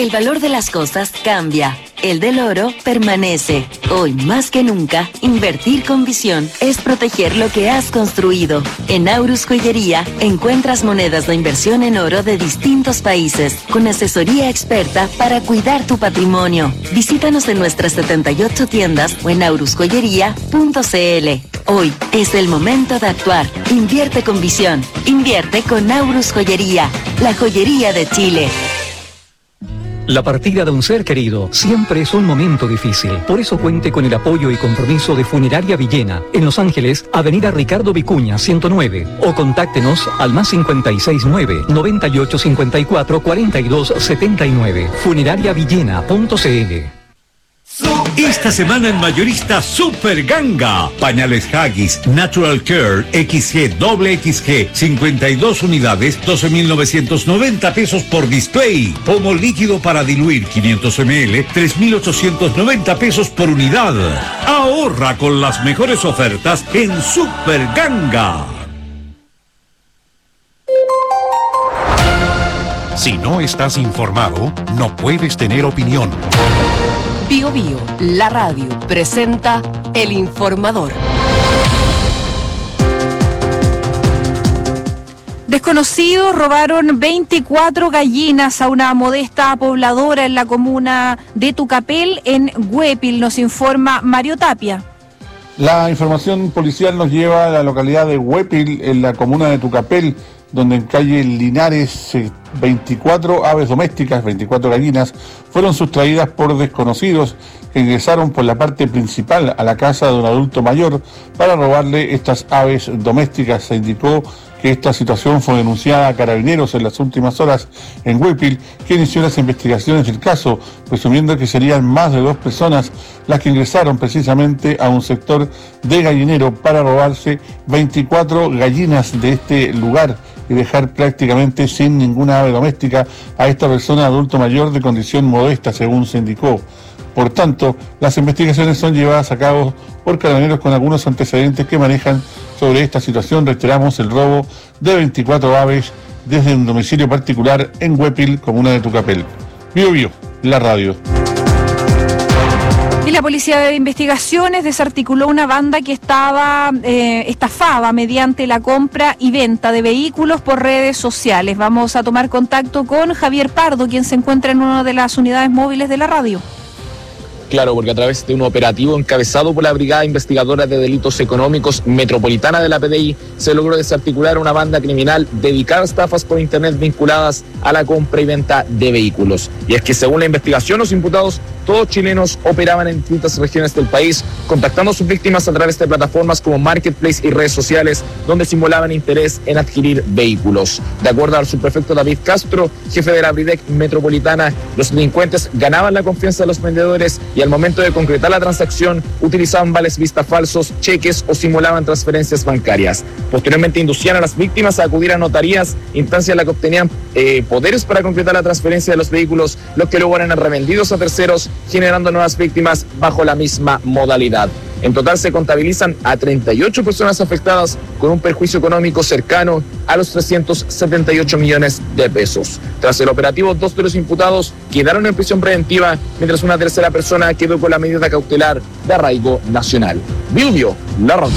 El valor de las cosas cambia. El del oro permanece. Hoy más que nunca, invertir con visión es proteger lo que has construido. En Aurus Joyería encuentras monedas de inversión en oro de distintos países, con asesoría experta para cuidar tu patrimonio. Visítanos en nuestras 78 tiendas o en aurusjoyería.cl. Hoy es el momento de actuar. Invierte con visión. Invierte con Aurus Joyería, la joyería de Chile. La partida de un ser querido siempre es un momento difícil. Por eso cuente con el apoyo y compromiso de Funeraria Villena, en Los Ángeles, Avenida Ricardo Vicuña, 109. O contáctenos al +569 9854 4279. Funerariavillena.cl. Esta semana en Mayorista Super Ganga. Pañales Haggis Natural Care XG doble XG 52 unidades 12.990 pesos por display. Pomo líquido para diluir 500 ml 3.890 pesos por unidad. Ahorra con las mejores ofertas en Super Ganga. Si no estás informado, no puedes tener opinión. Bio Bio, la radio, presenta El Informador. Desconocidos robaron 24 gallinas a una modesta pobladora en la comuna de Tucapel, en Güépil, nos informa Mario Tapia. La información policial nos lleva a la localidad de Güépil, en la comuna de Tucapel, donde en calle Linares 24 aves domésticas, 24 gallinas, fueron sustraídas por desconocidos que ingresaron por la parte principal a la casa de un adulto mayor para robarle estas aves domésticas. Se indicó que esta situación fue denunciada a Carabineros en las últimas horas en Güépil, que inició las investigaciones del caso, presumiendo que serían más de 2 personas las que ingresaron precisamente a un sector de gallinero para robarse 24 gallinas de este lugar y dejar prácticamente sin ninguna ave doméstica a esta persona adulto mayor de condición modesta, según se indicó. Por tanto, las investigaciones son llevadas a cabo por Carabineros con algunos antecedentes que manejan sobre esta situación. Reiteramos el robo de 24 aves desde un domicilio particular en Güépil, comuna de Tucapel. Bio Bio, la radio. Y la Policía de Investigaciones desarticuló una banda que estafaba mediante la compra y venta de vehículos por redes sociales. Vamos a tomar contacto con Javier Pardo, quien se encuentra en una de las unidades móviles de la radio. Claro, porque a través de un operativo encabezado por la Brigada Investigadora de Delitos Económicos Metropolitana de la PDI, se logró desarticular una banda criminal dedicada a estafas por internet vinculadas a la compra y venta de vehículos. Y es que según la investigación, los imputados, todos chilenos, operaban en distintas regiones del país, contactando a sus víctimas a través de plataformas como Marketplace y redes sociales, donde simulaban interés en adquirir vehículos. De acuerdo al subprefecto David Castro, jefe de la Bridec Metropolitana, los delincuentes ganaban la confianza de los vendedores y al momento de concretar la transacción utilizaban vales vista falsos, cheques o simulaban transferencias bancarias. Posteriormente inducían a las víctimas a acudir a notarías, instancia en la que obtenían poderes para concretar la transferencia de los vehículos, los que luego eran revendidos a terceros, generando nuevas víctimas bajo la misma modalidad. En total se contabilizan a 38 personas afectadas con un perjuicio económico cercano a los 378 millones de pesos. Tras el operativo, 2 de los imputados quedaron en prisión preventiva, mientras una tercera persona quedó con la medida cautelar de arraigo nacional. Bio Bio, la radio.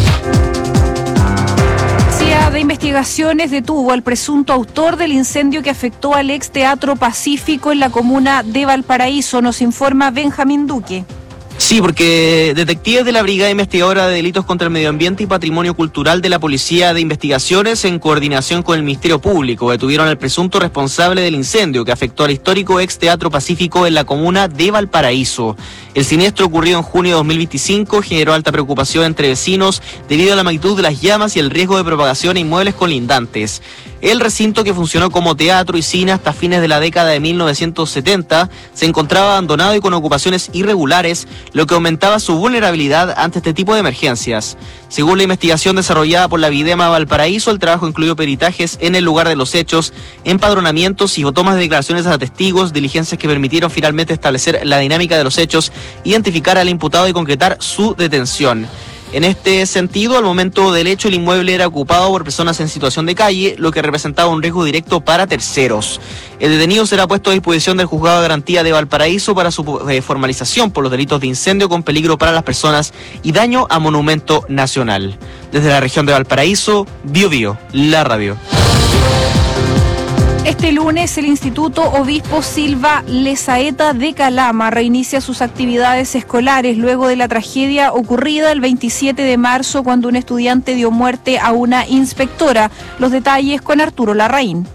De Investigaciones detuvo al presunto autor del incendio que afectó al ex Teatro Pacífico en la comuna de Valparaíso, nos informa Benjamín Duque. Sí, porque detectives de la Brigada Investigadora de Delitos contra el Medio Ambiente y Patrimonio Cultural de la Policía de Investigaciones, en coordinación con el Ministerio Público, detuvieron al presunto responsable del incendio que afectó al histórico ex Teatro Pacífico en la comuna de Valparaíso. El siniestro, ocurrido en junio de 2025, generó alta preocupación entre vecinos debido a la magnitud de las llamas y el riesgo de propagación a inmuebles colindantes. El recinto, que funcionó como teatro y cine hasta fines de la década de 1970, se encontraba abandonado y con ocupaciones irregulares, lo que aumentaba su vulnerabilidad ante este tipo de emergencias. Según la investigación desarrollada por la Videma Valparaíso, el trabajo incluyó peritajes en el lugar de los hechos, empadronamientos y tomas de declaraciones a testigos, diligencias que permitieron finalmente establecer la dinámica de los hechos, identificar al imputado y concretar su detención. En este sentido, al momento del hecho, el inmueble era ocupado por personas en situación de calle, lo que representaba un riesgo directo para terceros. El detenido será puesto a disposición del Juzgado de Garantía de Valparaíso para su formalización por los delitos de incendio con peligro para las personas y daño a monumento nacional. Desde la región de Valparaíso, Bío Bío, la radio. Este lunes el Instituto Obispo Silva Lezaeta de Calama reinicia sus actividades escolares luego de la tragedia ocurrida el 27 de marzo cuando un estudiante dio muerte a una inspectora. Los detalles con Arturo Larraín.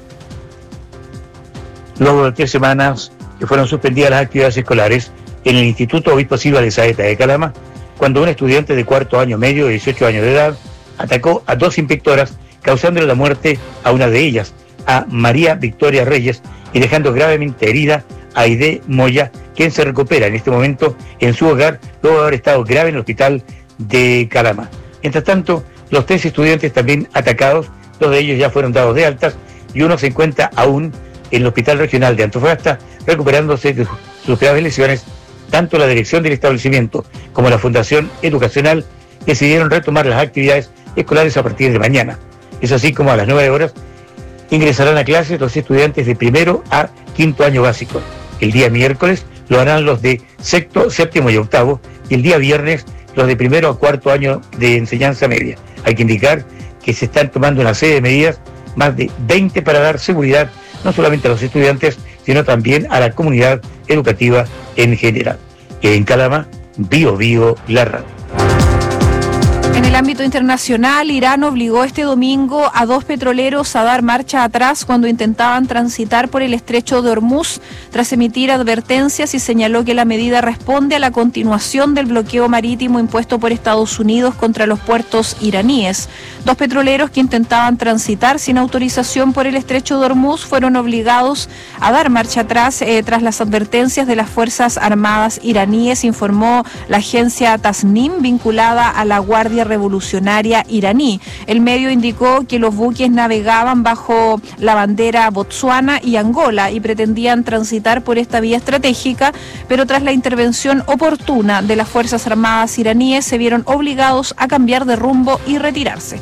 Luego de 3 semanas que fueron suspendidas las actividades escolares en el Instituto Obispo Silva Lezaeta de Calama, cuando un estudiante de cuarto año medio de 18 años de edad atacó a 2 inspectoras, causándole la muerte a una de ellas, a María Victoria Reyes, y dejando gravemente herida a Aide Moya, quien se recupera en este momento en su hogar luego de haber estado grave en el hospital de Calama. Mientras tanto, los 3 estudiantes también atacados, 2 de ellos ya fueron dados de altas y uno se encuentra aún en el Hospital Regional de Antofagasta recuperándose de sus graves lesiones. Tanto la dirección del establecimiento como la Fundación Educacional decidieron retomar las actividades escolares a partir de mañana. Es así como a las 9 horas ingresarán a clases los estudiantes de primero a quinto año básico. El día miércoles lo harán los de sexto, séptimo y octavo, y el día viernes los de primero a cuarto año de enseñanza media. Hay que indicar que se están tomando una serie de medidas, más de 20 para dar seguridad no solamente a los estudiantes, sino también a la comunidad educativa en general. En Calama, Bío Bío, la radio. En el ámbito internacional, Irán obligó este domingo a 2 petroleros a dar marcha atrás cuando intentaban transitar por el estrecho de Hormuz, tras emitir advertencias, y señaló que la medida responde a la continuación del bloqueo marítimo impuesto por Estados Unidos contra los puertos iraníes. 2 petroleros que intentaban transitar sin autorización por el estrecho de Hormuz fueron obligados a dar marcha atrás tras las advertencias de las Fuerzas Armadas iraníes, informó la agencia Tasnim, vinculada a la Guardia Revolucionaria iraní. El medio indicó que los buques navegaban bajo la bandera Botsuana y Angola y pretendían transitar por esta vía estratégica, pero tras la intervención oportuna de las Fuerzas Armadas iraníes se vieron obligados a cambiar de rumbo y retirarse.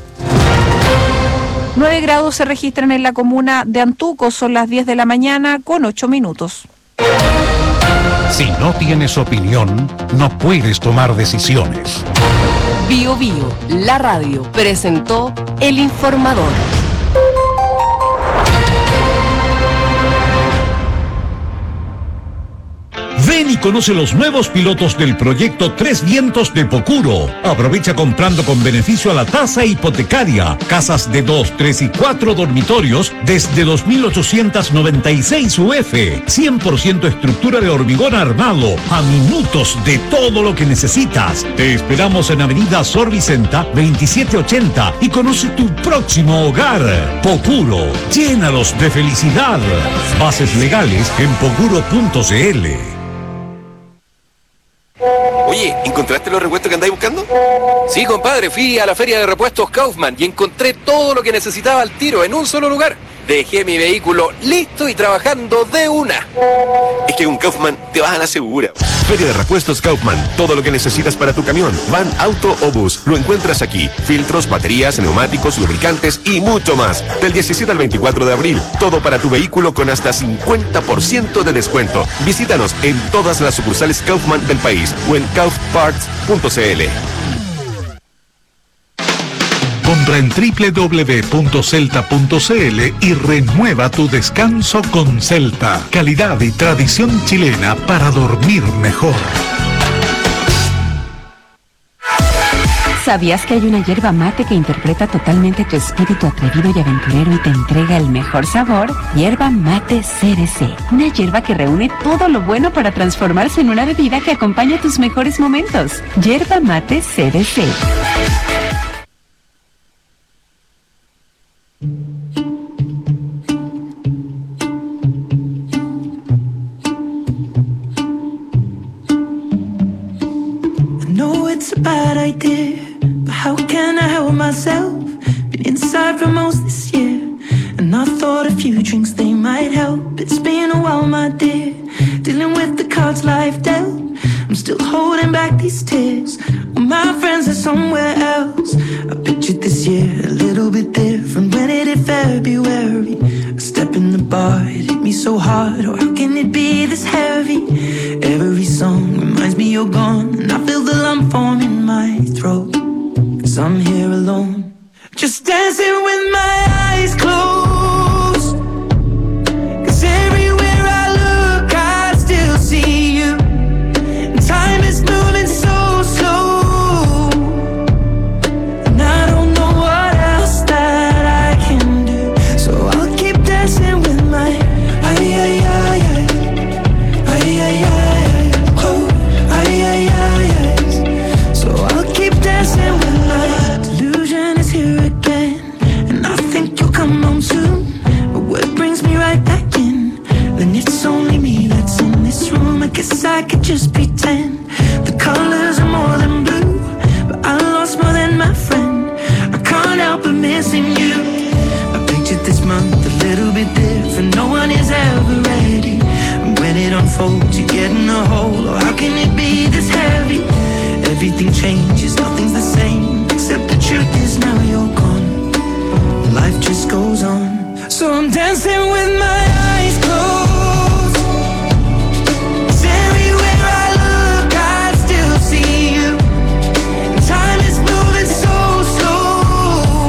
9 grados se registran en la comuna de Antuco, son las 10 de la mañana con 8 minutos. Si no tienes opinión, no puedes tomar decisiones. Bío Bío, la radio, presentó El Informador. Ven y conoce los nuevos pilotos del proyecto Tres Vientos de Pocuro. Aprovecha comprando con beneficio a la tasa hipotecaria. Casas de 2, 3 y 4 dormitorios desde 2.896 UF. 100% estructura de hormigón armado. A minutos de todo lo que necesitas. Te esperamos en Avenida Sor Vicenta 2780 y conoce tu próximo hogar. Pocuro. Llénalos de felicidad. Bases legales en pocuro.cl. Oye, ¿encontraste los repuestos que andáis buscando? Sí, compadre, fui a la feria de repuestos Kaufman y encontré todo lo que necesitaba al tiro en un solo lugar. Dejé mi vehículo listo y trabajando de una. Es que con Kaufman te vas a la segura. Feria de repuestos Kaufman. Todo lo que necesitas para tu camión, van, auto o bus, lo encuentras aquí. Filtros, baterías, neumáticos, lubricantes y mucho más. Del 17 al 24 de abril. Todo para tu vehículo con hasta 50% de descuento. Visítanos en todas las sucursales Kaufman del país o en kaufparts.cl. Compra en www.celta.cl y renueva tu descanso con Celta. Calidad y tradición chilena para dormir mejor. ¿Sabías que hay una hierba mate que interpreta totalmente tu espíritu atrevido y aventurero y te entrega el mejor sabor? Hierba mate CRC. Una hierba que reúne todo lo bueno para transformarse en una bebida que acompaña tus mejores momentos. Hierba mate CRC. It's a bad idea, but how can I help myself? Been inside for most this year, and I thought a few drinks they might help. It's been a while, my dear, dealing with the cards life dealt. I'm still holding back these tears. My friends are somewhere else. I pictured this year a little bit different. When it hit February, a step in the bar, it hit me so hard. Oh, how can it be this heavy? Every song reminds me you're gone, and I feel the lump form in my throat. 'Cause I'm here alone, just dancing with my eyes closed. 'Cause everywhere I look, I still see you. And time is moving so slow, and I don't know what else that I can do. So I'll keep dancing with my ay ay ay ay ay ay ay oh ay ay ay ay. So I'll keep dancing with my delusion is here again, and I think you'll come home soon. But what brings me right back in? Then it's only me that's in this room. I guess I could just pretend the colors are more than blue, but I lost more than my friend. I can't help but missing you. I pictured this month a little bit different. No one is ever ready, and when it unfolds, you get in a hole. Oh, how can it be this heavy? Everything changes, nothing's the same, except the truth is now you're gone. Life just goes on, so I'm dancing with my eyes closed. 'Cause everywhere I look, I still see you. Time is moving so slow,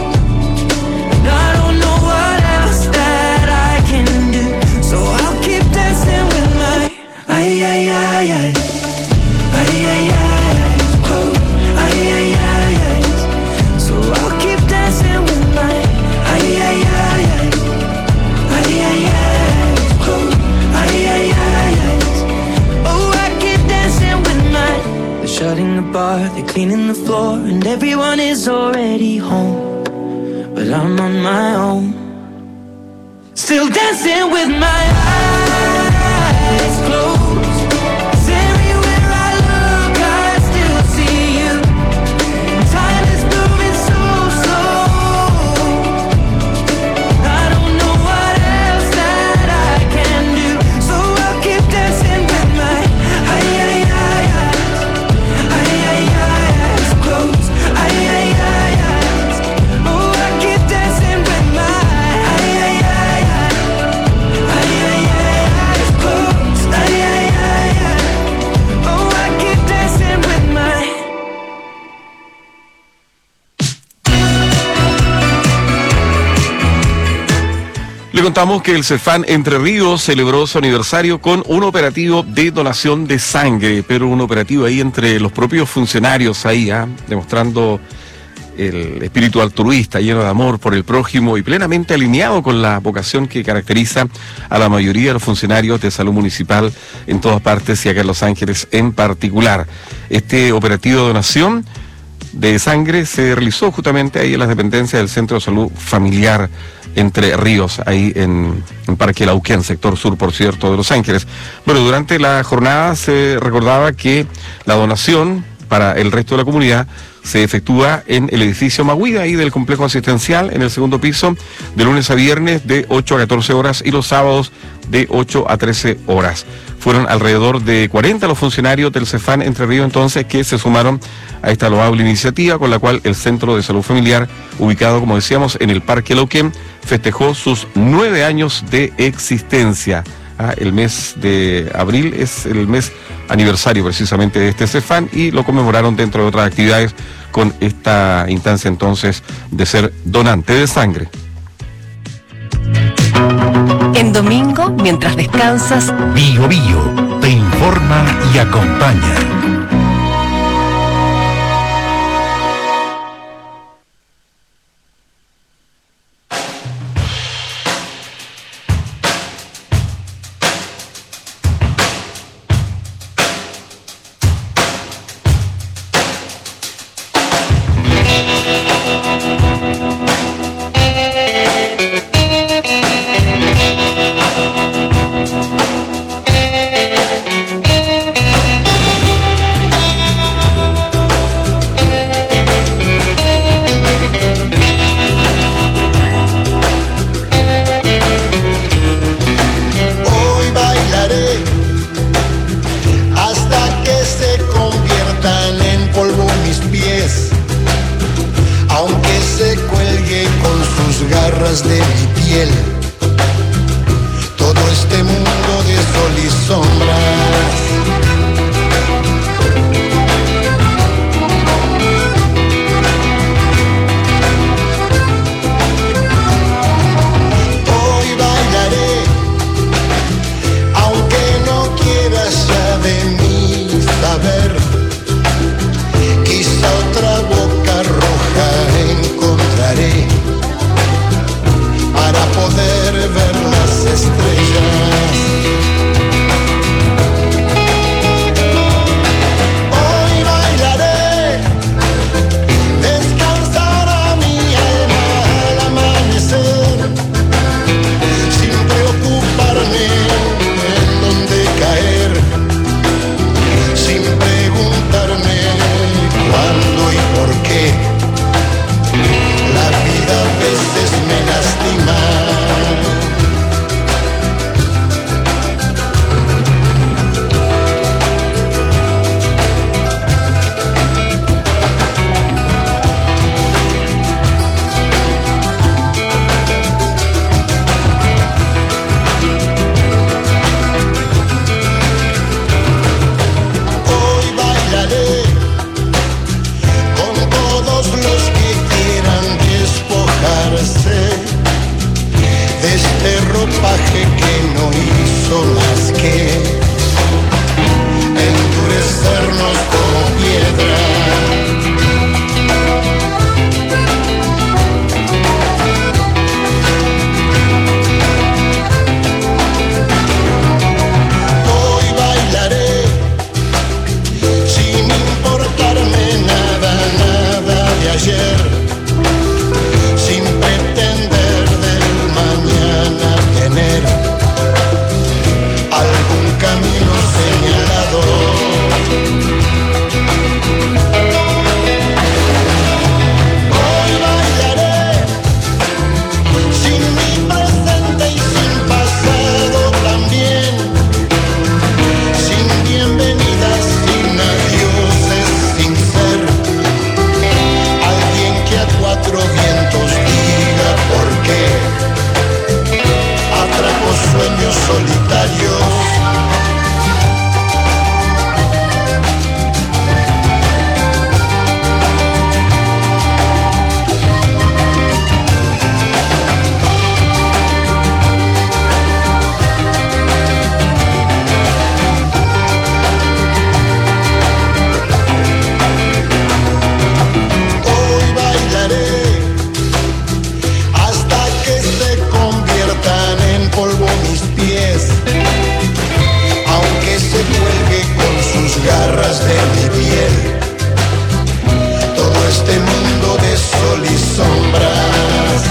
and I don't know what else that I can do. So I'll keep dancing with my ay ay ay ay ay ay ay oh ay ay ay ay. So I'll keep dancing with my ay ay ay ay ay ay ay oh ay ay ay ay. Oh, I keep dancing with my. They're shutting the bar, they're cleaning the floor, and everyone is already home, but I'm on my own, still dancing with my eyes closed. 'Cause everywhere I look, I still see you. Time is moving so slow, I don't know what else that I can do. So I'll keep dancing with my ay ay ay ay ay ay ay eyes closed. Ay ay ay ay. Oh, I keep dancing with my ay ay ay ay ay ay ay eyes closed. Ay ay ay ay. Oh, I keep dancing with my. Le contamos que el Cefán Entre Ríos celebró su aniversario con un operativo de donación de sangre, pero un operativo ahí entre los propios funcionarios ahí, demostrando el espíritu altruista, lleno de amor por el prójimo y plenamente alineado con la vocación que caracteriza a la mayoría de los funcionarios de salud municipal en todas partes y acá en Los Ángeles en particular. Este operativo de donación de sangre se realizó justamente ahí en las dependencias del Centro de Salud Familiar Entre Ríos, ahí en Parque Lauquén, sector sur, por cierto, de Los Ángeles. Bueno, durante la jornada se recordaba que la donación para el resto de la comunidad se efectúa en el edificio Maguida, ahí del complejo asistencial, en el segundo piso, de lunes a viernes de 8 a 14 horas y los sábados de 8 a 13 horas. Fueron alrededor de 40 los funcionarios del Cefán Entre Ríos entonces que se sumaron a esta loable iniciativa con la cual el Centro de Salud Familiar, ubicado como decíamos en el Parque Lauquén, festejó sus 9 años de existencia. El mes de abril es el mes aniversario precisamente de este Cefán y lo conmemoraron dentro de otras actividades con esta instancia entonces de ser donante de sangre. En domingo, mientras descansas, Bio Bio te informa y acompaña. sus garras de mi piel todo este mundo de sol y sombras. Hoy bailaré, aunque no quieras ya de mí saber. Quizá otra boca roja encontraré para poder ver las estrellas. Hoy bailaré, descansará mi alma al amanecer, sin preocuparme en dónde caer, sin preguntarme cuándo y por qué. La vida a veces me lastima. Hoy bailaré con todos los que quieran despojarse de este ropaje que no hizo más que endurecernos como piedra. Hoy bailaré sin importarme nada, nada de ayer, sin pretender del mañana tener algún camino señalado. Hoy bailaré sin mi presente y sin pasado también, sin bienvenidas, sin adioses, sin ser alguien que a cuatro vientos diga por qué atrajo sueños solitarios. Hoy bailaré hasta que se conviertan en polvo mis pies, aunque se cuelgue con sus garras de mi piel todo este mundo de sol y sombras.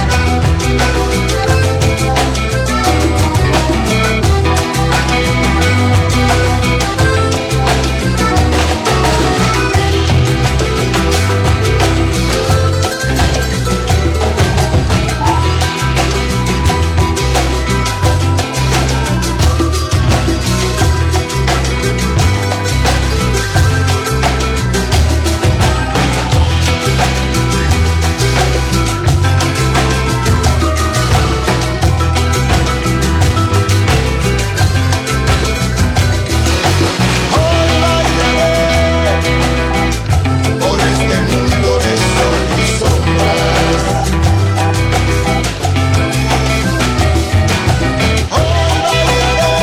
Por este mundo de sol y sombras. Hoy bailaré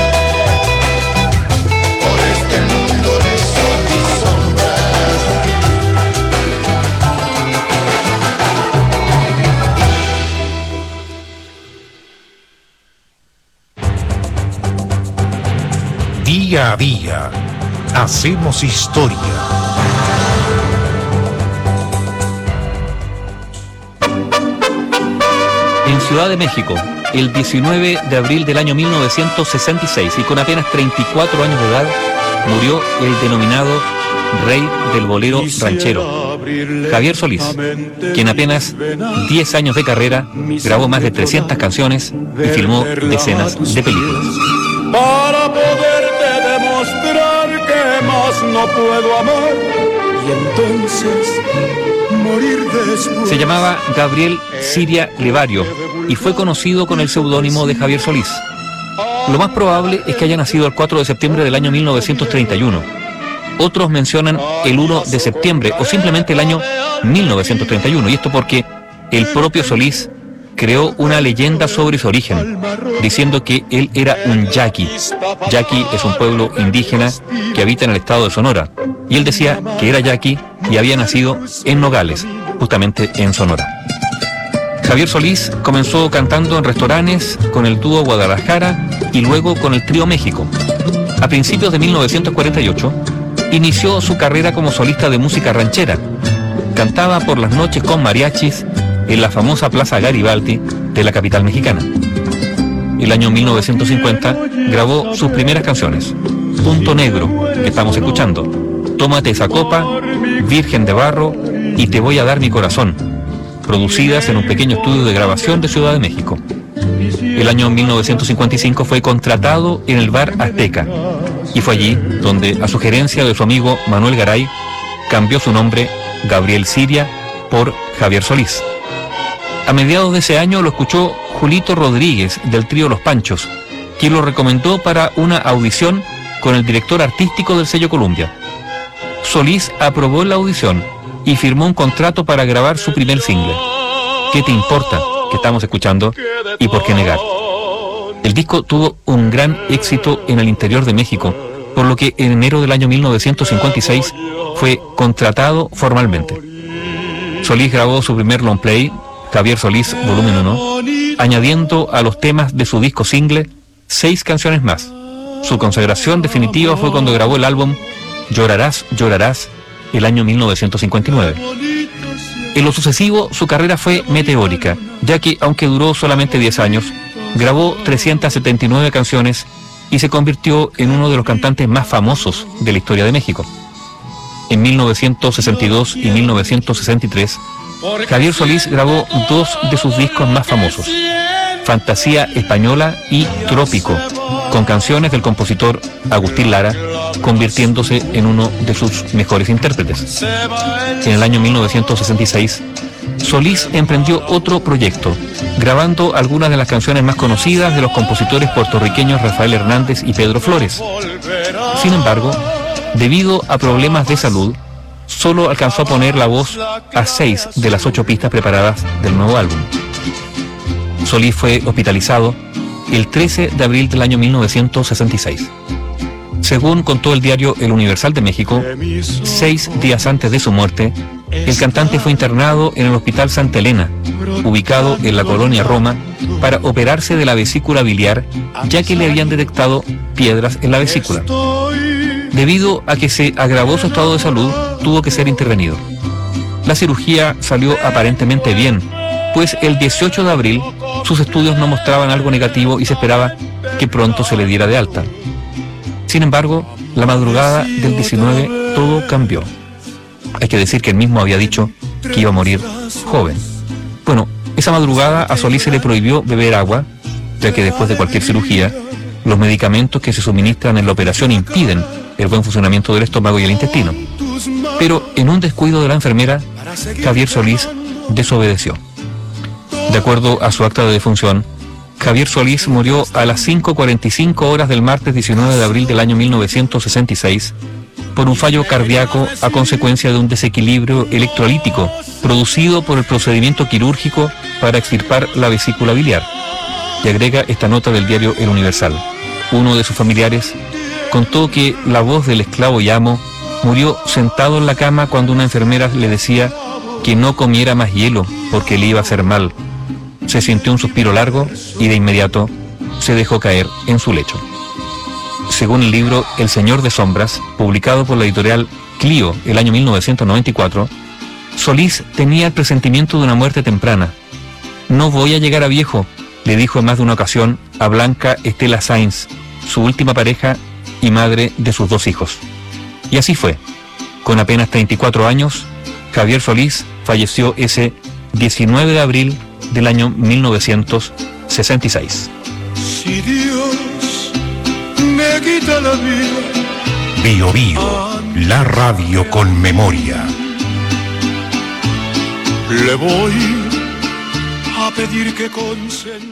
por este mundo de sol y sombras. Día a día, hacemos historia. En Ciudad de México, el 19 de abril del año 1966, y con apenas 34 años de edad, murió el denominado rey del bolero ranchero, Javier Solís, quien apenas 10 años de carrera grabó más de 300 canciones y filmó decenas de películas. Para poderte demostrar que más no puedo amar, y entonces morir después. Se llamaba Gabriel Siria Levario y fue conocido con el seudónimo de Javier Solís. Lo más probable es que haya nacido el 4 de septiembre del año 1931. Otros mencionan el 1 de septiembre o simplemente el año 1931, y esto porque el propio Solís creó una leyenda sobre su origen, diciendo que él era un yaqui. Yaqui es un pueblo indígena que habita en el estado de Sonora, y él decía que era yaqui y había nacido en Nogales, justamente en Sonora. Javier Solís comenzó cantando en restaurantes con el dúo Guadalajara y luego con el Trío México. A principios de 1948 inició su carrera como solista de música ranchera. Cantaba por las noches con mariachis en la famosa Plaza Garibaldi de la capital mexicana. El año 1950 grabó sus primeras canciones: Punto Negro, que estamos escuchando, Tómate esa copa, Virgen de Barro y Te voy a dar mi corazón, producidas en un pequeño estudio de grabación de Ciudad de México. El año 1955 fue contratado en el Bar Azteca, y fue allí donde, a sugerencia de su amigo Manuel Garay, cambió su nombre Gabriel Siria por Javier Solís. A mediados de ese año lo escuchó Julito Rodríguez del trío Los Panchos, quien lo recomendó para una audición con el director artístico del sello Columbia. Solís aprobó la audición y firmó un contrato para grabar su primer single, ¿Qué te importa?, que estamos escuchando, y ¿Por qué negar? El disco tuvo un gran éxito en el interior de México, por lo que en enero del año 1956 fue contratado formalmente. Solís grabó su primer long play, Javier Solís Volumen 1, añadiendo a los temas de su disco single 6 canciones más. Su consagración definitiva fue cuando grabó el álbum Llorarás, llorarás, el año 1959. En lo sucesivo, su carrera fue meteórica, ya que, aunque duró solamente 10 años, grabó 379 canciones y se convirtió en uno de los cantantes más famosos de la historia de México. En 1962 y 1963, Javier Solís grabó 2 de sus discos más famosos, Fantasía Española y Trópico, con canciones del compositor Agustín Lara, convirtiéndose en uno de sus mejores intérpretes. En el año 1966, Solís emprendió otro proyecto, grabando algunas de las canciones más conocidas de los compositores puertorriqueños Rafael Hernández y Pedro Flores. Sin embargo, debido a problemas de salud, solo alcanzó a poner la voz a 6 de las 8 pistas preparadas del nuevo álbum. Solís fue hospitalizado el 13 de abril del año 1966. Según contó el diario El Universal de México, 6 días antes de su muerte, el cantante fue internado en el Hospital Santa Elena, ubicado en la colonia Roma, para operarse de la vesícula biliar, ya que le habían detectado piedras en la vesícula. Debido a que se agravó su estado de salud, tuvo que ser intervenido. La cirugía salió aparentemente bien, pues el 18 de abril sus estudios no mostraban algo negativo y se esperaba que pronto se le diera de alta. Sin embargo, la madrugada del 19 todo cambió. Hay que decir que él mismo había dicho que iba a morir joven. Bueno, esa madrugada a Solís se le prohibió beber agua, ya que después de cualquier cirugía, los medicamentos que se suministran en la operación impiden el buen funcionamiento del estómago y el intestino. Pero en un descuido de la enfermera, Javier Solís desobedeció. De acuerdo a su acta de defunción, Javier Solís murió a las 5:45 horas del martes 19 de abril del año 1966 por un fallo cardíaco a consecuencia de un desequilibrio electrolítico producido por el procedimiento quirúrgico para extirpar la vesícula biliar. Y agrega esta nota del diario El Universal. Uno de sus familiares contó que la voz del esclavo y amo murió sentado en la cama cuando una enfermera le decía que no comiera más hielo porque le iba a hacer mal. Se sintió un suspiro largo y de inmediato se dejó caer en su lecho. Según el libro El Señor de Sombras, publicado por la editorial Clio el año 1994, Solís tenía el presentimiento de una muerte temprana. No voy a llegar a viejo, le dijo en más de una ocasión a Blanca Estela Sainz, su última pareja y madre de sus 2 hijos. Y así fue. Con apenas 34 años, Javier Solís falleció ese 19 de abril del año 1966. Si Dios me quita la vida. Bio Bio, la radio con memoria. Le voy a pedir que consenta.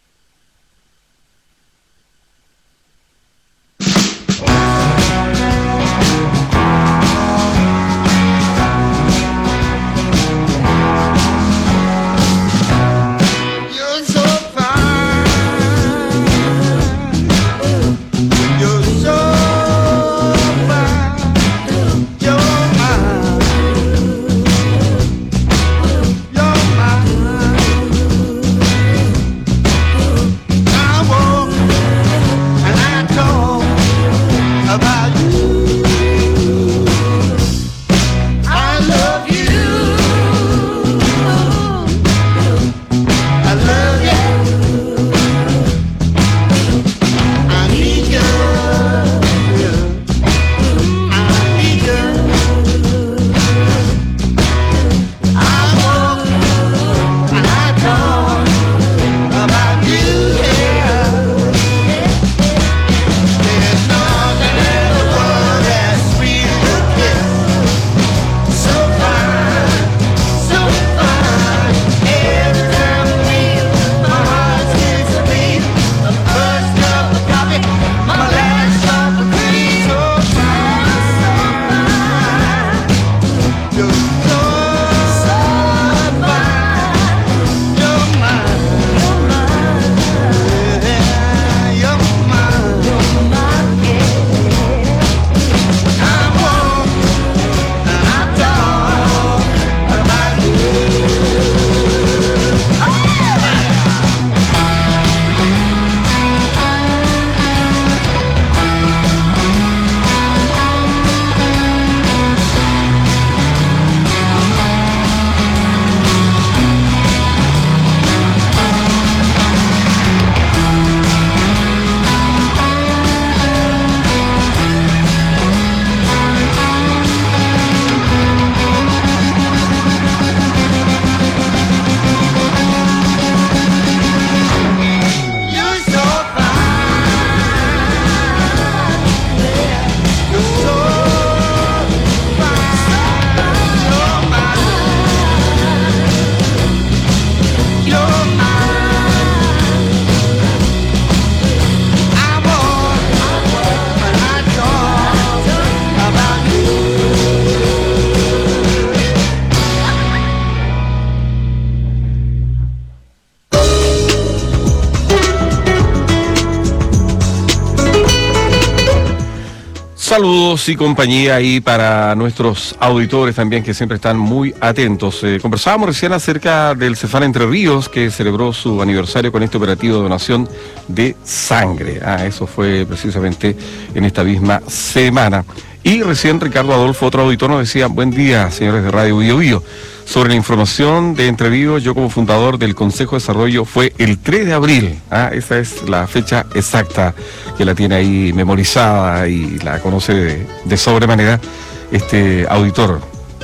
Saludos y compañía ahí para nuestros auditores también que siempre están muy atentos. Conversábamos recién acerca del Cefam Entre Ríos que celebró su aniversario con este operativo de donación de sangre. Eso fue precisamente en esta misma semana. Y recién Ricardo Adolfo, otro auditor, nos decía: buen día, señores de Radio Bio Bio. Sobre la información de Entre Ríos, yo como fundador del Consejo de Desarrollo fue el 3 de abril. Esa es la fecha exacta que la tiene ahí memorizada y la conoce de sobremanera este auditor.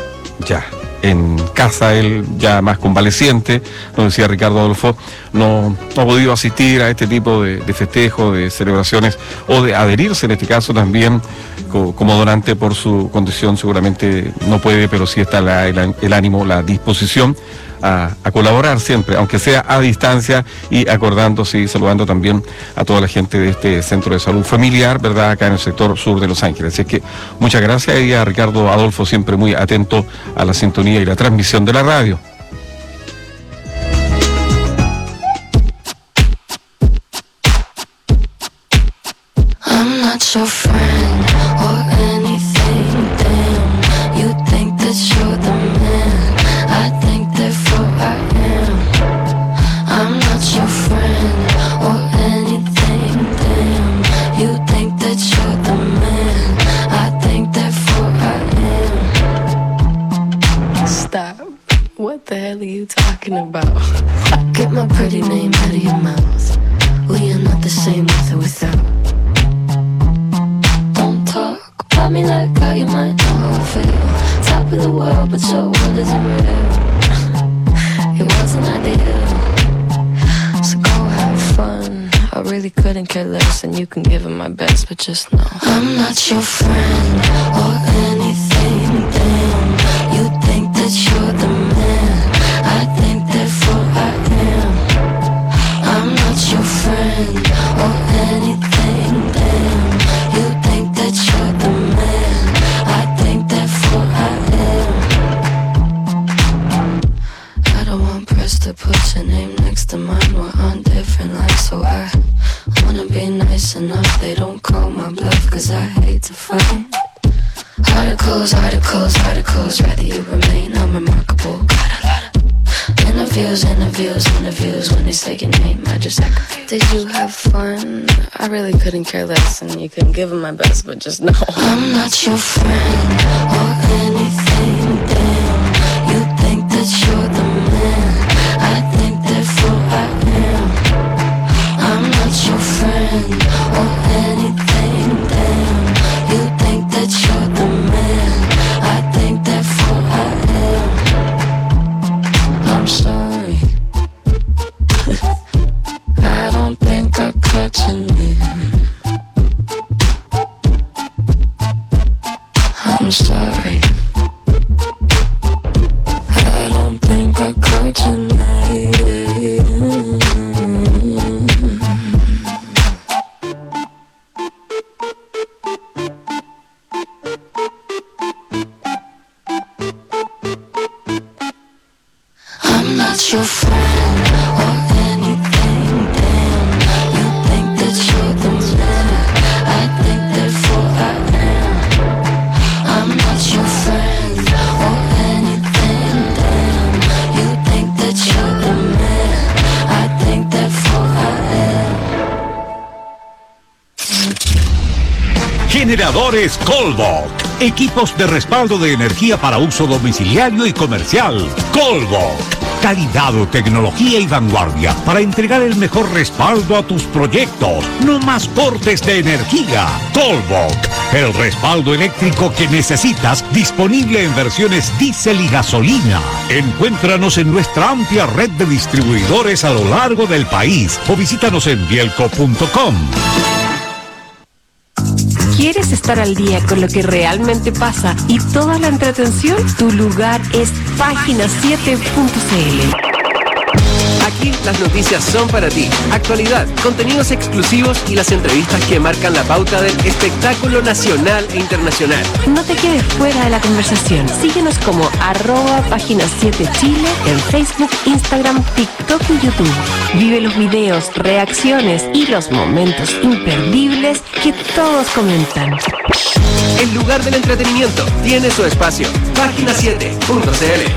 Ya en casa, él ya más convaleciente, nos decía Ricardo Adolfo, no ha podido asistir a este tipo de festejos, de celebraciones, o de adherirse en este caso también como donante por su condición. Seguramente no puede, pero sí está el ánimo, la disposición a colaborar siempre, aunque sea a distancia, y acordándose y saludando también a toda la gente de este centro de salud familiar, ¿verdad?, acá en el sector sur de Los Ángeles. Así es que muchas gracias, y a Ricardo Adolfo, siempre muy atento a la sintonía y la transmisión de la radio. I'm not your friend or anything, damn. You think that you're the man, I think therefore I am. I'm not your friend or anything, damn. You think that you're the man, I think therefore I am. Stop. What the hell are you talking about? Get my pretty name out of your mouth. We are not the same with or without. Talk about me like how you might know how I feel. Top of the world, but your world isn't real. It wasn't ideal, so go have fun. I really couldn't care less, and you can give it my best, but just know I'm not your friend or anything, damn. You think that you're the man, one press to put your name next to mine. We're on different lines, so I wanna be nice enough. They don't call my bluff, cause I hate to fight. Articles, articles, articles, rather you remain unremarkable. Got a lot of interviews, interviews, interviews. When they say your name, I just act confused. Did you have fun? I really couldn't care less, and you couldn't give them my best, but just know I'm not your friend or anything. Damn, you think that you're the man. I think therefore I am. I'm not your friend or anything. Damn, you think that you're the man. I think therefore I am. I'm sorry. I don't think I caught your name. I'm sorry. I don't think I caught your name. I'm not your friend or anything. Damn, you think that you're the man. I think therefore I am. I'm not your friend or anything. Damn, you think that you're the man. I think therefore I am. Generadores Colbot. Equipos de respaldo de energía para uso domiciliario y comercial. Colbot. Calidad, tecnología y vanguardia para entregar el mejor respaldo a tus proyectos. No más cortes de energía. Colbot. El respaldo eléctrico que necesitas, disponible en versiones diésel y gasolina. Encuéntranos en nuestra amplia red de distribuidores a lo largo del país o visítanos en bielco.com. ¿Quieres estar al día con lo que realmente pasa y toda la entretención? Tu lugar es Página7.cl. Aquí las noticias son para ti. Actualidad, contenidos exclusivos y las entrevistas que marcan la pauta del espectáculo nacional e internacional. No te quedes fuera de la conversación. Síguenos como @Página7Chile en Facebook, Instagram, TikTok y YouTube. Vive los videos, reacciones y los momentos imperdibles que todos comentan. El lugar del entretenimiento tiene su espacio. Página7.cl.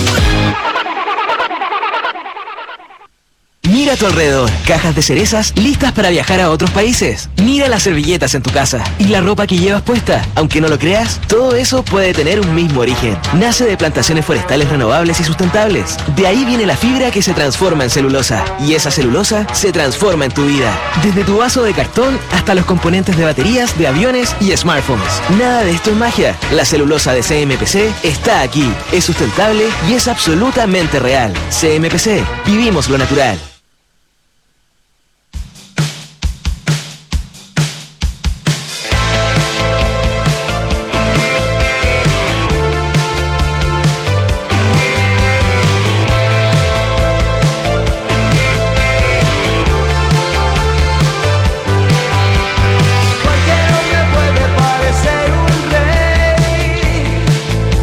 Mira a tu alrededor, cajas de cerezas listas para viajar a otros países. Mira las servilletas en tu casa y la ropa que llevas puesta. Aunque no lo creas, todo eso puede tener un mismo origen. Nace de plantaciones forestales renovables y sustentables. De ahí viene la fibra que se transforma en celulosa. Y esa celulosa se transforma en tu vida. Desde tu vaso de cartón hasta los componentes de baterías, de aviones y smartphones. Nada de esto es magia. La celulosa de CMPC está aquí. Es sustentable y es absolutamente real. CMPC, vivimos lo natural.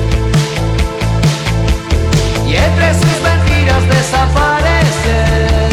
Entre sus mentiras desaparecer.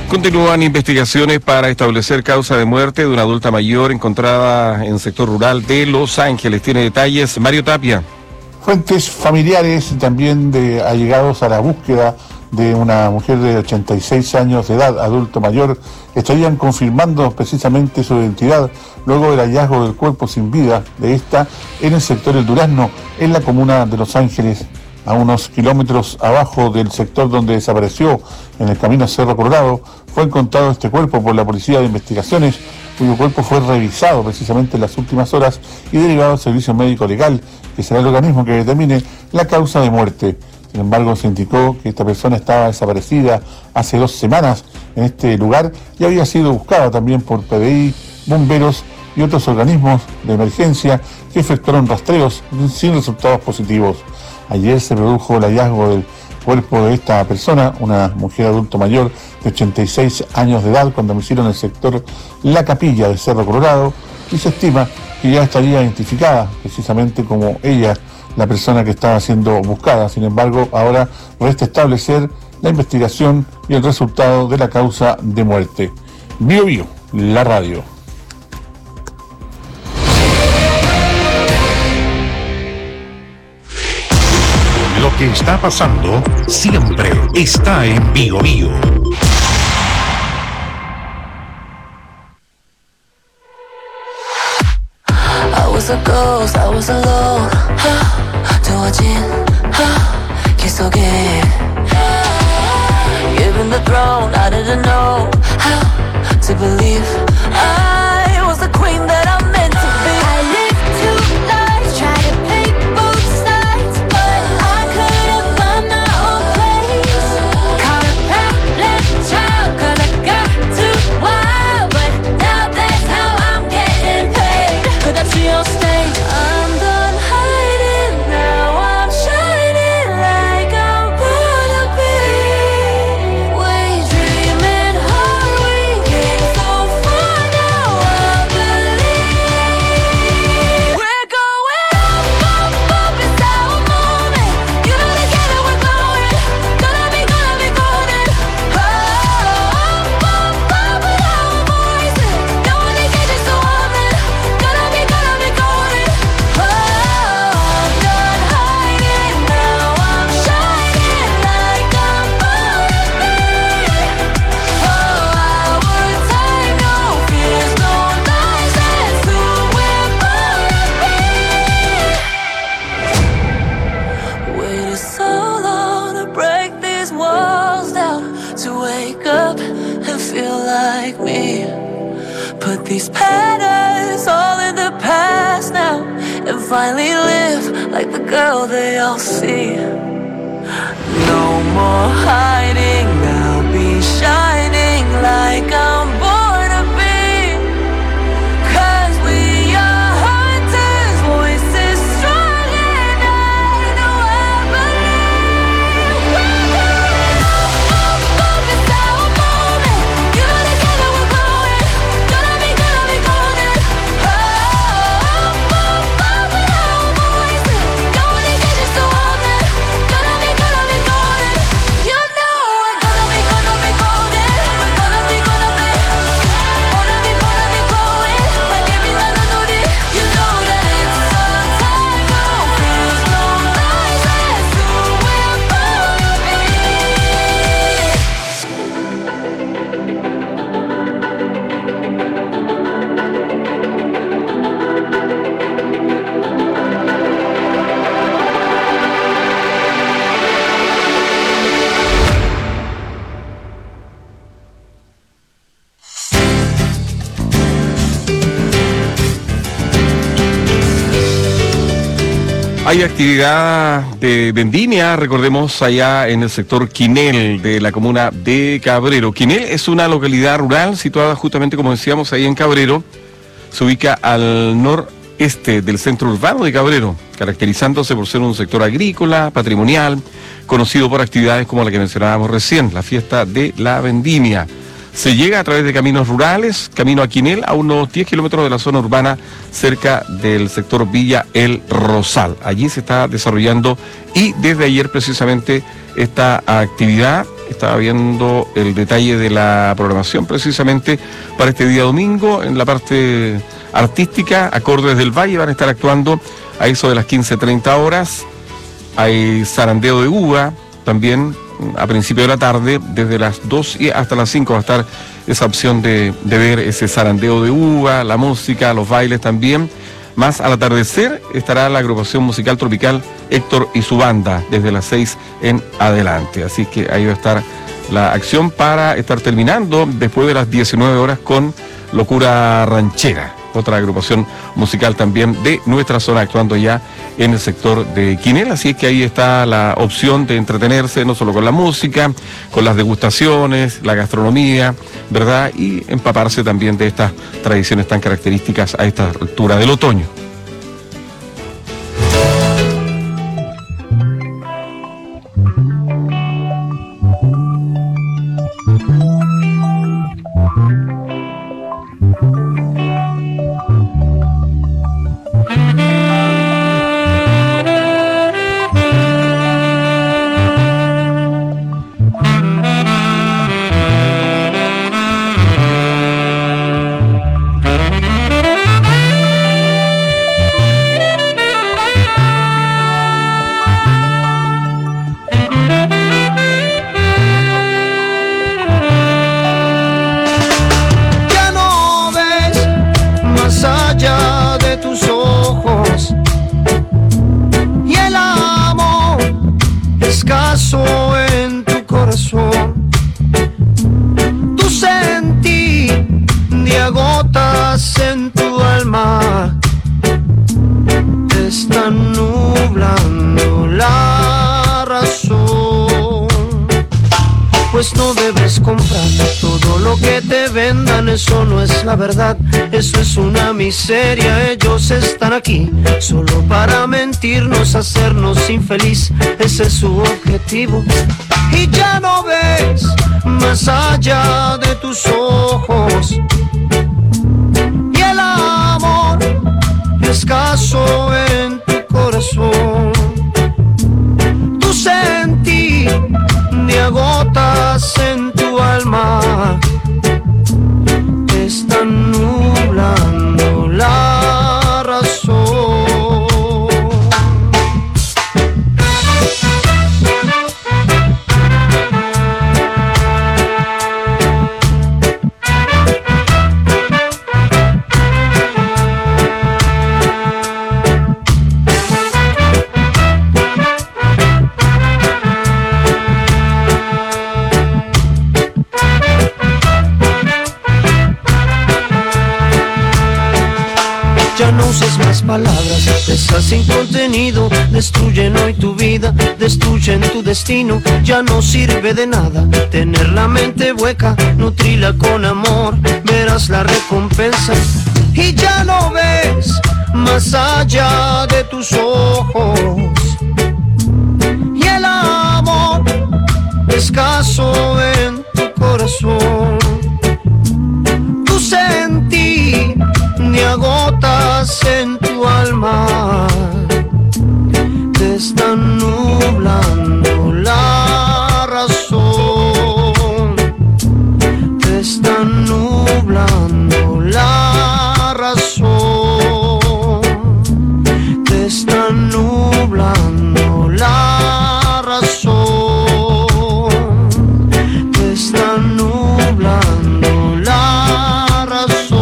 Continúan investigaciones para establecer causa de muerte de una adulta mayor encontrada en el sector rural de Los Ángeles. Tiene detalles Mario Tapia. Fuentes familiares también de allegados a la búsqueda de una mujer de 86 años de edad, adulto mayor, estarían confirmando precisamente su identidad luego del hallazgo del cuerpo sin vida de esta en el sector El Durazno, en la comuna de Los Ángeles, a unos kilómetros abajo del sector donde desapareció, en el camino a Cerro Colorado. Fue encontrado este cuerpo por la Policía de Investigaciones, cuyo cuerpo fue revisado precisamente en las últimas horas y derivado al Servicio Médico Legal, que será el organismo que determine la causa de muerte. Sin embargo, se indicó que esta persona estaba desaparecida hace 2 semanas en este lugar y había sido buscada también por PDI, bomberos y otros organismos de emergencia que efectuaron rastreos sin resultados positivos. Ayer se produjo el hallazgo del cuerpo de esta persona, una mujer adulto mayor de 86 años de edad, con domicilio en el sector La Capilla de Cerro Colorado, y se estima que ya estaría identificada precisamente como ella, la persona que estaba siendo buscada. Sin embargo, ahora resta establecer la investigación y el resultado de la causa de muerte. Bio Bio, la radio. Lo que está pasando siempre está en Bio Bio. I was a ghost, I was alone. 두어진 기속에 Given the throne, I didn't know how to believe I was the queen that I'm meant to be. I lived 2 lives, tried to play both sides, but I couldn't find my own place. Caught a parent child, 'cause I got too wild, but now that's how I'm getting paid. Could I see on stage? I'm done hiding, now I'm shining like I'm born to be. We dreaming hard, we came so far, now I believe. We're going up, up, up, it's our moment. You know together we're going, gonna be golden. Oh, up, up, up, with our voices. No one can catch us, so I'm in. Gonna be golden. Oh, I'm done hiding, now I'm shining like I'm born to be. Oh, our time, no fears, no lies, that's who we're born to be. Waited so long to break these walls down, to wake up and feel like me. Put these patterns all in the past now, and finally live like the girl they all see. No more hiding, now be shining like I'm born to be. 'Cause we are hunters, voices strong, and I know I believe. We're going up, up, up, it's our moment. You know together we're going, gonna be golden. Oh, up, up, up, with our voices. No one can catch us, so I'm in. Gonna be golden. You know we're gonna be golden. We're gonna be golden. Growing like every melody. You know that it's our time, no fears, no lies, that's who we're born to be. Hay actividad de vendimia, recordemos, allá en el sector Quinel de la comuna de Cabrero. Quinel es una localidad rural situada justamente, como decíamos, ahí en Cabrero. Se ubica al noreste del centro urbano de Cabrero, caracterizándose por ser un sector agrícola, patrimonial, conocido por actividades como la que mencionábamos recién, la fiesta de la vendimia. Se llega a través de caminos rurales, camino a Quinel, a unos 10 kilómetros de la zona urbana, cerca del sector Villa El Rosal. Allí se está desarrollando, y desde ayer precisamente esta actividad Estaba viendo el detalle de la programación precisamente para este día domingo. En la parte artística, Acordes del Valle van a estar actuando a eso de las 15:30 horas. Hay zarandeo de uva también a principio de la tarde, desde las 2 y hasta las 5 va a estar esa opción de ver ese zarandeo de uva, la música, los bailes también. Más al atardecer estará la agrupación musical tropical Héctor y su banda desde las 6 en adelante. Así que ahí va a estar la acción para estar terminando después de las 19 horas con Locura Ranchera, otra agrupación musical también de nuestra zona, actuando ya en el sector de Quinel. Así es que ahí está la opción de entretenerse no solo con la música, con las degustaciones, la gastronomía, ¿verdad? Y empaparse también de estas tradiciones tan características a esta altura del otoño. En tu corazón, tu sentir de agotas en tu alma, te están nublando la razón. Pues no debes comprar todo lo que te vendan, eso no es la verdad, eso es una miseria. Ellos están aquí solo para mentirnos, hacernos infeliz, ese es su objetivo. Y ya no ves más allá de tus ojos, y el amor escaso en tu corazón, tu sentir de agotas en tu alma, te están nublando la razón. Ya no uses más palabras, estás sin contenido, destruyen hoy tu vida, destruyen tu destino. Ya no sirve de nada tener la mente hueca, nutrila con amor, verás la recompensa. Y ya no ves más allá de tus ojos, y el amor escaso en tu corazón, tu sentir de agotas en tu alma, te están nublando la razón, te están nublando la razón, te están nublando la razón, te están nublando la razón.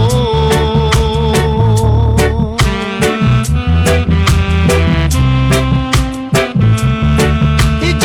Y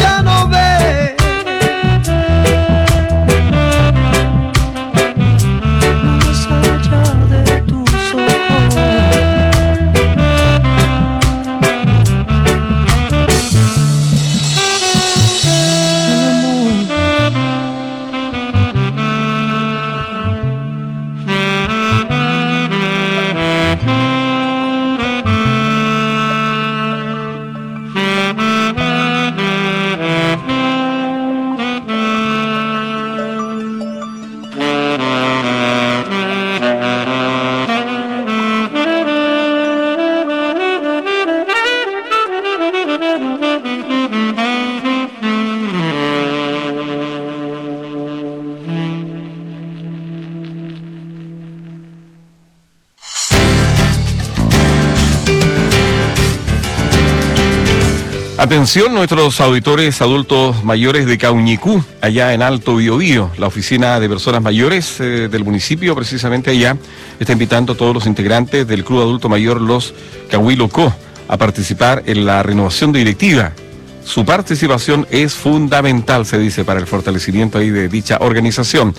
Atención, nuestros auditores adultos mayores de Cauñicú, allá en Alto Biobío. La oficina de personas mayores del municipio, precisamente allá, está invitando a todos los integrantes del Club Adulto Mayor Los Cahuilocó a participar en la renovación de directiva. Su participación es fundamental, se dice, para el fortalecimiento ahí de dicha organización.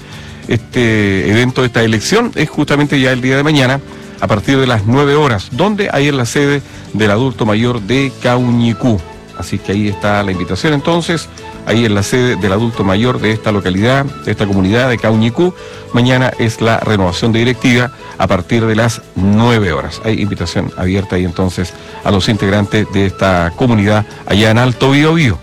Este evento, esta elección, es justamente ya el día de mañana, a partir de las 9 horas, donde hay en la sede del adulto mayor de Cauñicú. Así que ahí está la invitación entonces, ahí en la sede del adulto mayor de esta localidad, de esta comunidad de Cauñicú. Mañana es la renovación de directiva a partir de las 9 horas. Hay invitación abierta ahí entonces a los integrantes de esta comunidad allá en Alto Biobío.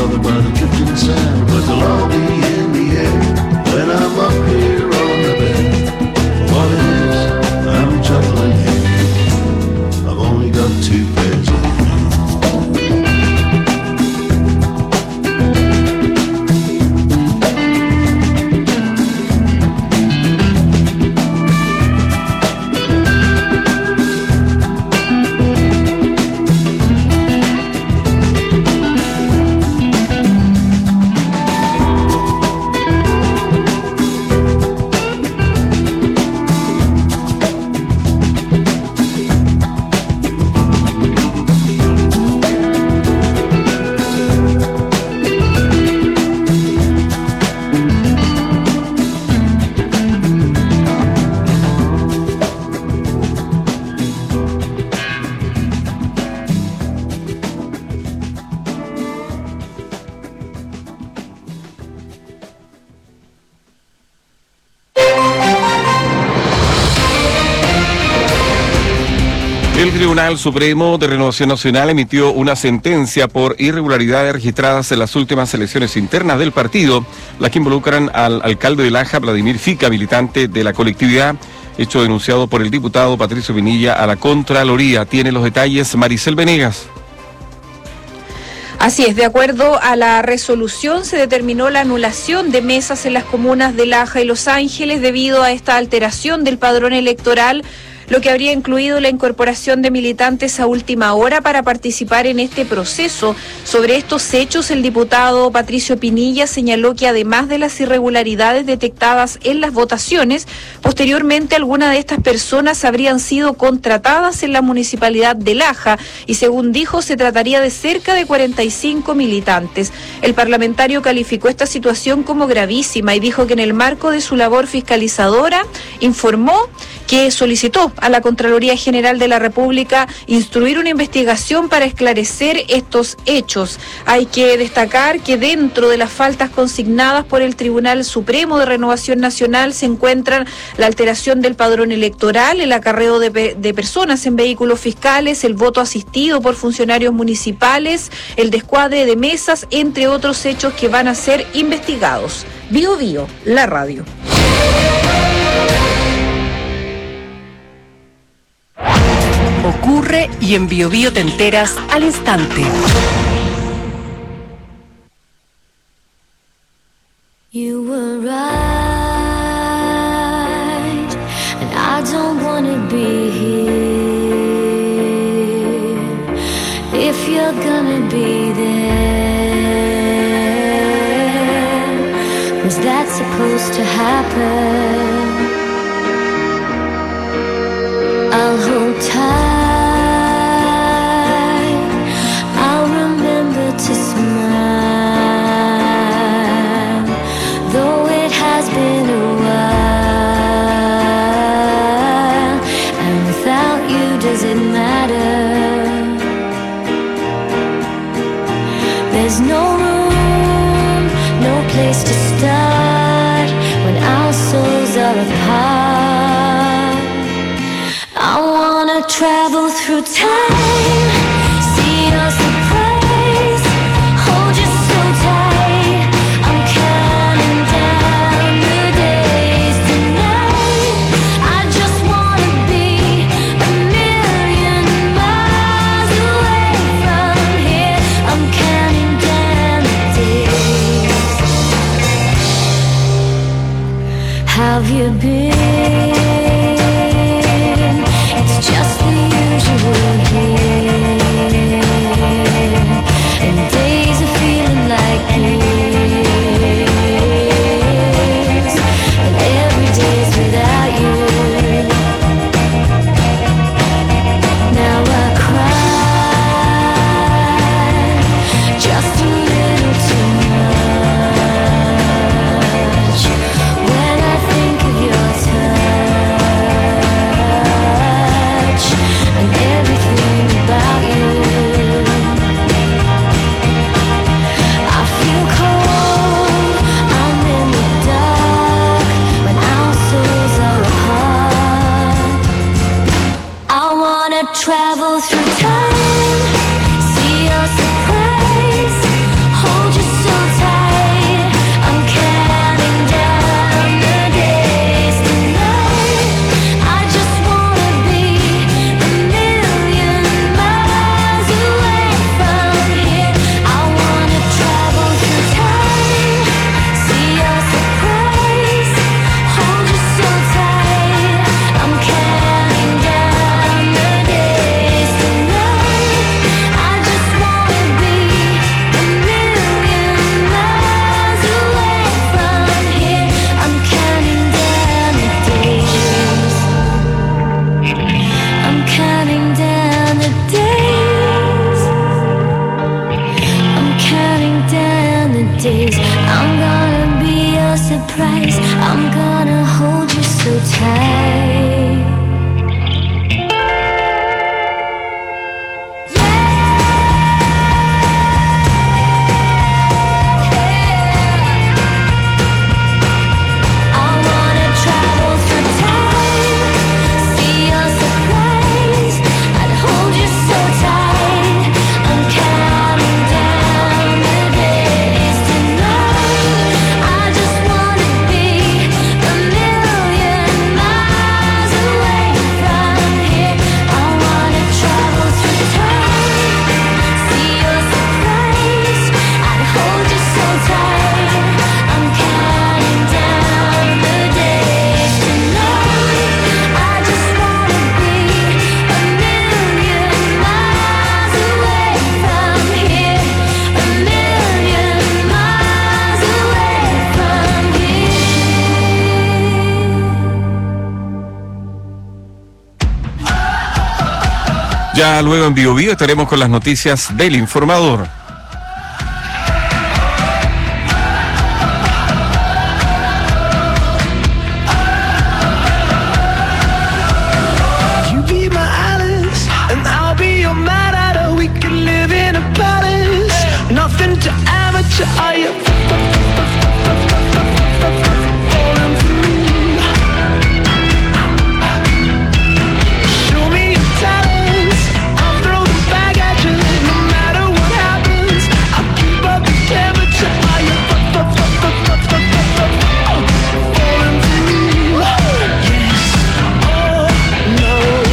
But they'll all be in the air when I'm up here on the bed. Tribunal Supremo de Renovación Nacional emitió una sentencia por irregularidades registradas en las últimas elecciones internas del partido, las que involucran al alcalde de Laja, Vladimir Fica, militante de la colectividad, hecho denunciado por el diputado Patricio Pinilla a la Contraloría. Tiene los detalles Maricel Venegas. Así es, de acuerdo a la resolución se determinó la anulación de mesas en las comunas de Laja y Los Ángeles debido a esta alteración del padrón electoral, lo que habría incluido la incorporación de militantes a última hora para participar en este proceso. Sobre estos hechos, el diputado Patricio Pinilla señaló que además de las irregularidades detectadas en las votaciones, posteriormente algunas de estas personas habrían sido contratadas en la municipalidad de Laja y, según dijo, se trataría de cerca de 45 militantes. El parlamentario calificó esta situación como gravísima y dijo que en el marco de su labor fiscalizadora informó que solicitó a la Contraloría General de la República instruir una investigación para esclarecer estos hechos. Hay que destacar que dentro de las faltas consignadas por el Tribunal Supremo de Renovación Nacional se encuentran la alteración del padrón electoral, el acarreo de personas en vehículos fiscales, el voto asistido por funcionarios municipales, el descuadre de mesas, entre otros hechos que van a ser investigados. Bio Bio, la radio. Ocurre y en Bio Bio te enteras al instante. You were right, and I don't wanna be here. If you're gonna be there, was that supposed to happen? I'll hold tight. There's no room, no place to start when our souls are apart. I wanna travel through time, see your surprise, hold you so tight. I'm counting down the days tonight. I just wanna be a million miles away from here. I'm counting down the days. Have you been? It's just the usual here, and days are feeling like years, and every day's without you. Now I cry just a little too much when I think of your touch. Ya luego en Bio Bio estaremos con las noticias del informador. You be my Alice, and I'll be your Mad Hatter. We can live in a palace, nothing to amateur. Are you falling for me? Show me your talents, I'll throw the bag at you. No matter what happens, I'll keep up the temperature. Are you falling for me? Yes, oh no.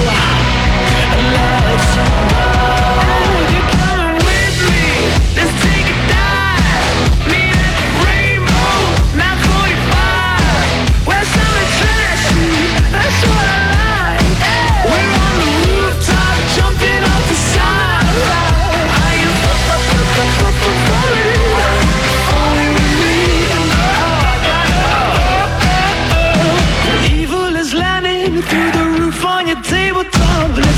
Let's go. You're coming with me. Let's take a dive. Meet at the Rainbow, 945. Where summer trashy, that's what I like. We're on the rooftop, jumping off the side. Are you falling with me? Evil is landing through the roof on your tabletop.